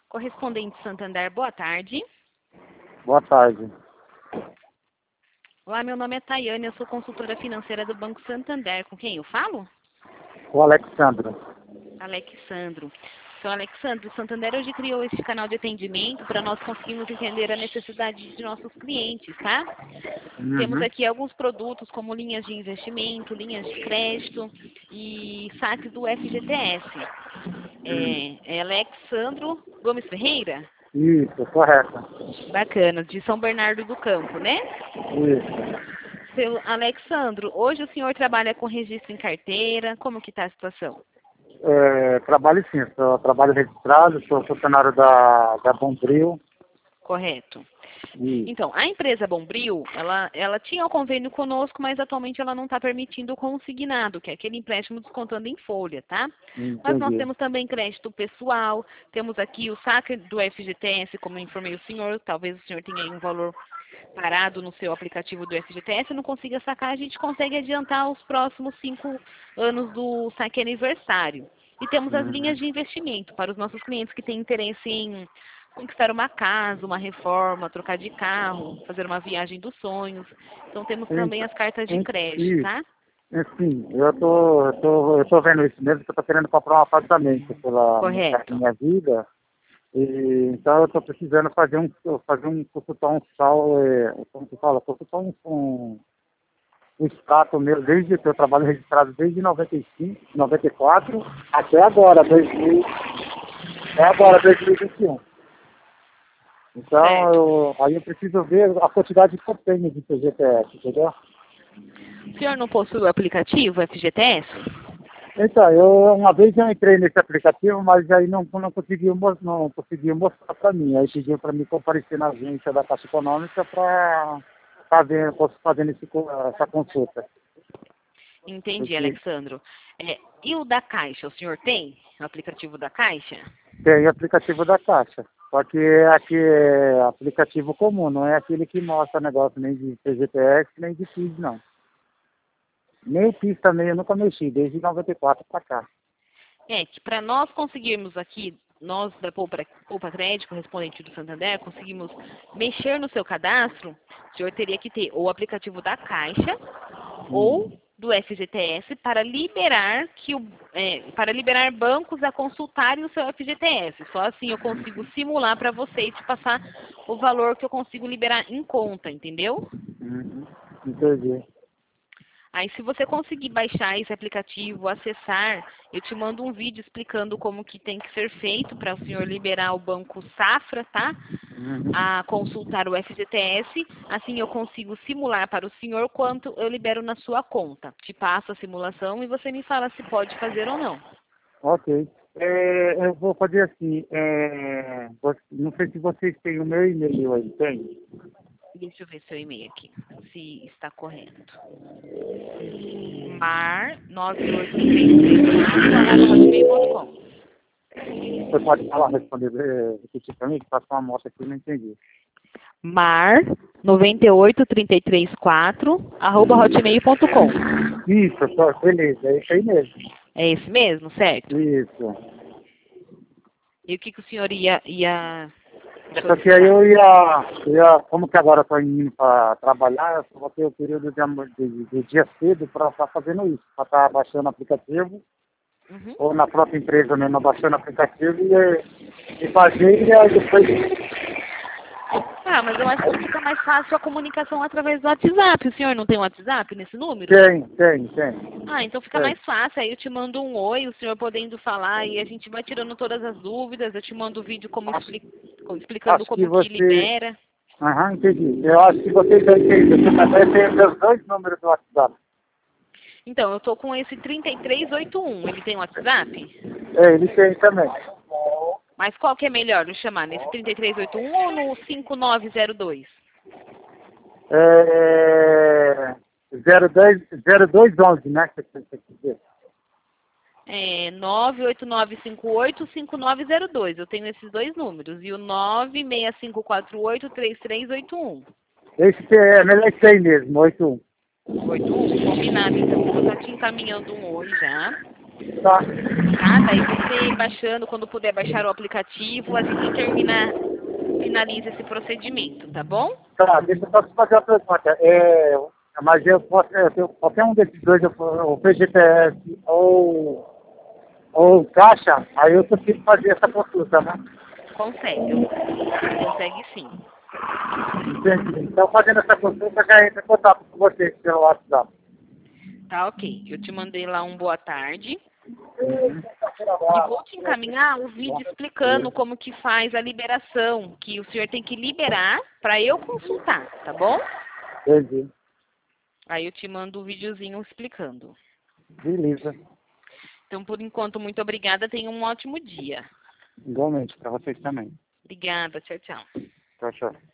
Correspondente Santander, boa tarde. Boa tarde. Olá, meu nome é Tayane, eu sou consultora financeira do Banco Santander. Com quem eu falo? O Alexandre. Alexandro. Então, Alexandro, o Santander hoje criou esse canal de atendimento para nós conseguirmos entender a necessidade de nossos clientes, tá? Temos aqui alguns produtos como linhas de investimento, linhas de crédito e saques do FGTS. É Alexandro Gomes Ferreira? Isso, correto. Bacana, de São Bernardo do Campo, né? Isso. Seu Alexandro, hoje o senhor trabalha com registro em carteira, como que está a situação? Trabalho sim, sou trabalho registrado, sou funcionário da Bombril. Correto. E, Então, a empresa Bombril, ela tinha um convênio conosco, mas atualmente ela não está permitindo o consignado, que é aquele empréstimo descontando em folha, tá? Mas nós entendi. temos também crédito pessoal, temos aqui o saque do FGTS, como eu informei o senhor, talvez o senhor tenha aí um valor parado no seu aplicativo do FGTS, não consiga sacar, a gente consegue adiantar os próximos 5 anos do saque aniversário. E temos as linhas de investimento para os nossos clientes que têm interesse em conquistar uma casa, uma reforma, trocar de carro, fazer uma viagem dos sonhos. Então temos também as cartas de crédito, tá? Sim, eu tô vendo isso mesmo, que eu tô querendo comprar um apartamento pela Correto. minha vida. E, então eu estou precisando consultar um sal, como se fala, consultar um status meu, desde que eu trabalho registrado desde 95, 94, até agora, 2021. Então, aí eu preciso ver a quantidade que eu tenho de FGTS, entendeu? O senhor não possui o aplicativo FGTS? Então, uma vez eu entrei nesse aplicativo, mas aí não conseguiu mostrar para mim. Aí pediu para mim comparecer na agência da Caixa Econômica para fazendo essa consulta. Entendi, Alexandro. E o da Caixa, o senhor tem o aplicativo da Caixa? Tem o aplicativo da Caixa, só que aqui é aplicativo comum, não é aquele que mostra negócio nem de PGTS, nem de PIS, não. Nem o PIS também eu nunca mexi, desde 94 para cá. Que para nós conseguirmos aqui, nós da Poupa Crédito, correspondente do Santander, conseguimos mexer no seu cadastro, o senhor teria que ter ou o aplicativo da Caixa ou do FGTS para liberar bancos a consultarem o seu FGTS. Só assim eu consigo simular para você e te passar o valor que eu consigo liberar em conta, entendeu? Entendi. Aí, se você conseguir baixar esse aplicativo, acessar, eu te mando um vídeo explicando como que tem que ser feito para o senhor liberar o Banco Safra, tá? A consultar o FGTS. Assim, eu consigo simular para o senhor quanto eu libero na sua conta. Te passo a simulação e você me fala se pode fazer ou não. Ok. Eu vou fazer assim. Não sei se vocês têm o meu e-mail aí, tem? Deixa eu ver seu e-mail aqui, se está correto. mar9833.com. Você pode falar, repetir para mim, que passou uma moto aqui e não entendi. mar98334@hotmail.com. Isso, beleza, é isso aí mesmo. É esse mesmo, certo? Isso. E o que o senhor ia Só que aí eu ia como que agora eu estou indo para trabalhar, eu só vou ter o período de dia cedo para estar fazendo isso, para estar baixando o aplicativo, ou na própria empresa mesmo, baixando o aplicativo e fazer, e aí depois... mas eu acho que fica mais fácil a comunicação através do WhatsApp. O senhor não tem um WhatsApp nesse número? Tem. Então fica mais fácil. Aí eu te mando um oi, o senhor podendo falar e a gente vai tirando todas as dúvidas. Eu te mando o vídeo explicando como que libera. Entendi. Eu acho que vocês aí você também tem os meus 2 números do WhatsApp. Então, eu estou com esse 3381. Ele tem WhatsApp? Ele tem também. Mas qual que é melhor eu chamar? Nesse 3381 ou no 5902? 0211, né? Que você quer dizer. 98958-5902. Eu tenho esses 2 números. E o 96548-3381. Esse é melhor esse aí mesmo, 81. 81? Combinado, então. Vou estar te encaminhando um oi já. Tá. Tá? Daí você baixando, quando puder baixar o aplicativo, a gente finaliza esse procedimento, tá bom? Tá, deixa eu só te fazer uma pergunta. Mas eu posso, qualquer um desses dois, o PGPS ou caixa, aí eu consigo fazer essa consulta, né? Consegue, consegue sim. Entendi. Então, fazendo essa consulta, já entra em contato com vocês pelo WhatsApp. Tá, ok. Eu te mandei lá um boa tarde. E vou te encaminhar o vídeo explicando como que faz a liberação, que o senhor tem que liberar para eu consultar, tá bom? Entendi. Aí eu te mando o videozinho explicando. Beleza. Então, por enquanto, muito obrigada. Tenha um ótimo dia. Igualmente, para vocês também. Obrigada. Tchau, tchau. Tchau, tchau.